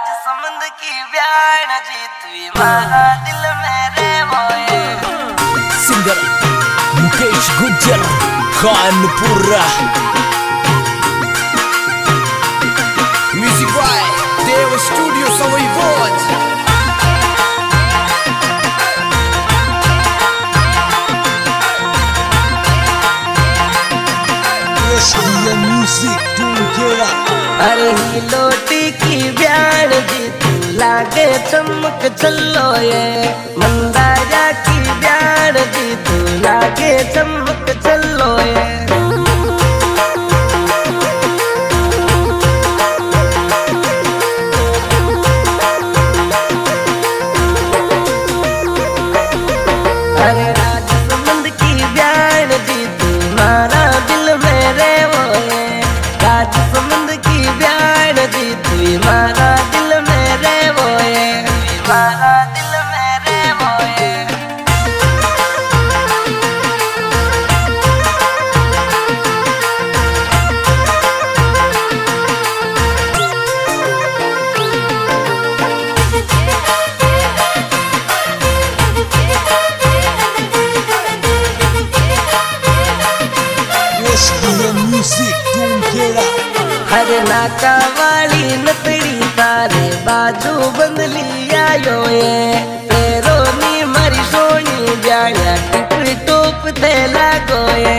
राजसमंद की ब्याण जीतवी मारा दिल मेरे मोए। सिंगर मुकेश गुज्जर कानपुरा। Music by Dev studio Sawai watch. Music ढूंढेगा। अरे ही लोटी की ब्याण जी तू लागे चमक चलो ये। मंदारा की ब्याण जी तू लागे चमक चलो ये। अरे राजसमंद की ब्याण जी तू मारा दिल मेरे मोए। राजसमंद की ब्याण जी तू मारा दिल मेरे मोए। मारा दिल मेरे मोए। म्यूजिक ढूंढेगा। हरे नाका वाली नतड़ी तारे बाजू बंदली आयो ये। तेरो नी मारी सोनी ब्याणा टिकड़ी टोप ते लागो ये।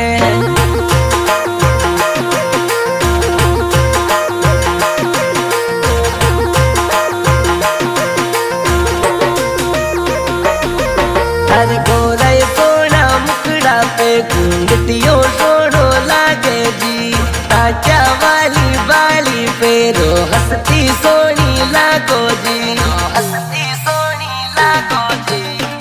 हरे गोरा सोना मुकड़ा पे घूंघटियो सोनो लागे जी। ताजा वाली बाली पेरो हंसती सोनी लागो जी। हंसती सोनी लागो जी।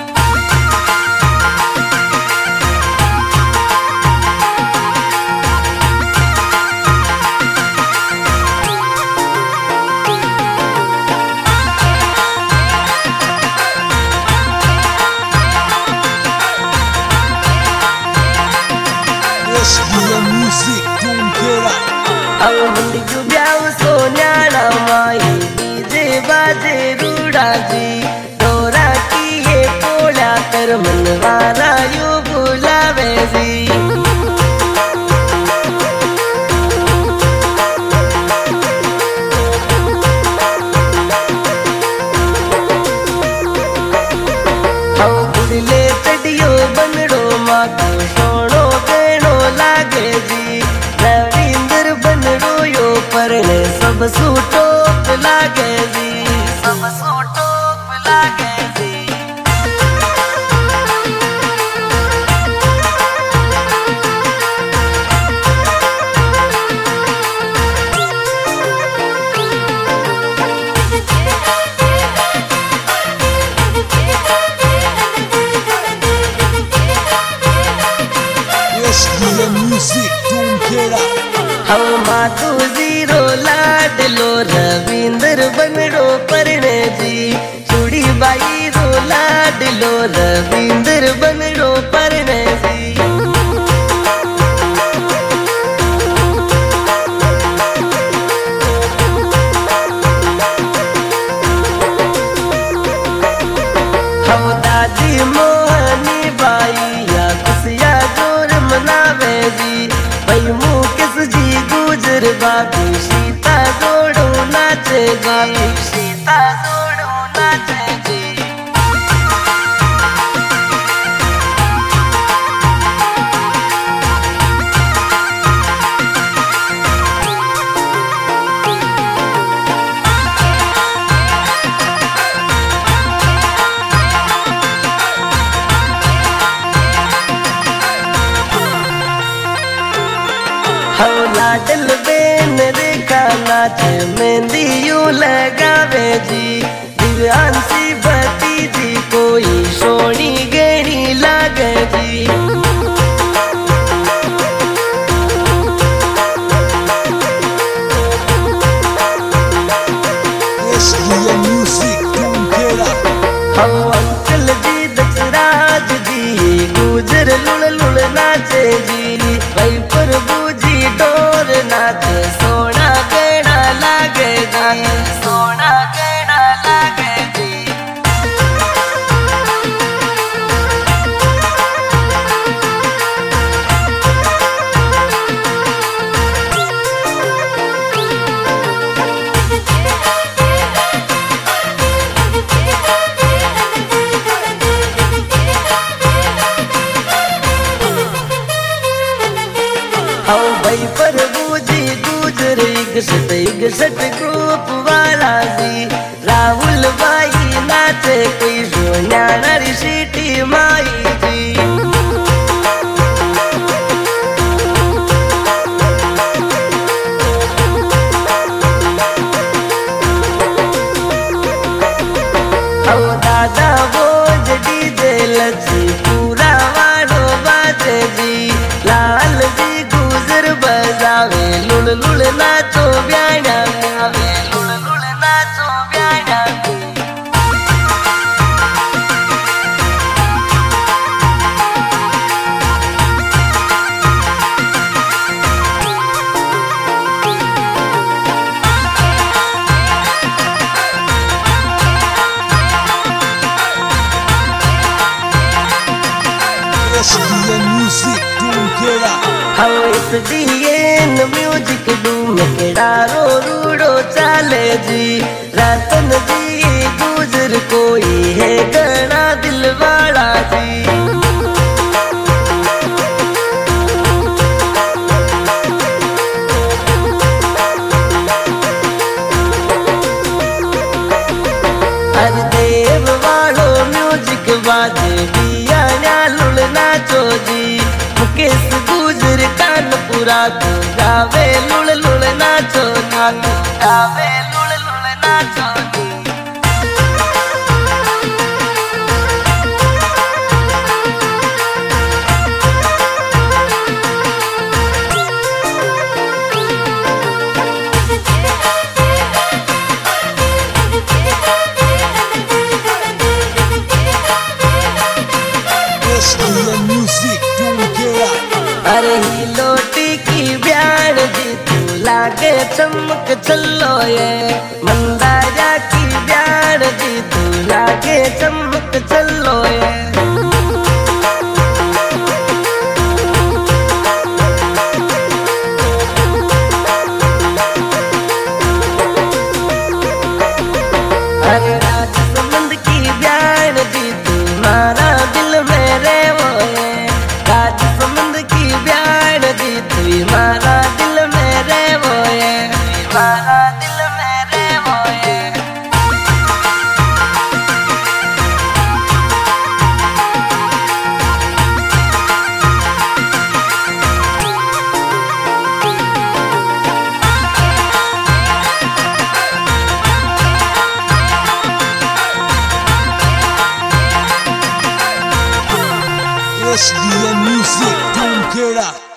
म्यूजिक ढूंढेगा। अब मुंडियो ब्याव सोन्याना माई डीजे बाजे रूड़ा जी। डोरा की ये पोला कर मनवारा यू बुलावे जी। हम बुड़ले चढ़ियो बनड़ो माँ को सोनो देनो लागे जी। रविंद्र बनड़ो यो परने सब सूटोप लागे जी। सब सूटोप लागे जी। म्यूजिक ढूंढेगा। हम मातू जीरो लाडलो रविंद्र बनड़ो परने जी। चूड़ी बाई रो लाडलो रविंद्र बनड़ो परने जी। हम दादी मोहनी बाई या खुशिया जोर मनावे जी। भाई मुकेश जी गुजर बाबू सीता जोड़ो नाचे जी। सीता जोड़ो नाचे जी। हम लाडल बेन रेखा नाच मेहंदी यू लगावे जी। दिव्यांशी भतीजी कोई सोनी गेड़ी लागे जी। म्यूजिक ढूंढेगा। हम अंकल जी दक्षराज जी गुजर लुल लुल नाचे जी। भाई प्रभु जी डोर नाचे सोना गहना लागे जी। सोना गहना 61 ग्रुप वाला जी राहुल भाई नाचे कोई सोन्याना री सिटी माई जी दादा बोझ डीजे लच्छी पूरा वाड़ो बाजे जी लाल जी गुजर बजावे लुल लुल नाचो ब्याणा गावे लुल लुल नाचो ब्याणा SDN Music Doomkera. हम SDN म्यूजिक डूम केड़ा रो रूड़ो चाले जी रतन जी गुजर कोई है घना दिल वाला जी हर देव वालो म्यूजिक बाजे दिया न्यालुल नाचो जी मुकेश गुजर कानपुरा तो गावे लुल लुल नाचो नाचो गावे लुल लुल नाचो जी SDN Music Doomkera. अरे ही लोटी की ब्याण जी तू लागे चमक चलो ये मंदारा की ब्याण जी तू लागे चमक चलो ये अरे राजसमंद की ब्याण जी तू मारा दिल में रेवो ये राजसमंद की ब्याण जी तू मारा दिल में रेवो ये मारा दिल में रेवो ये SDN Music Doomkera.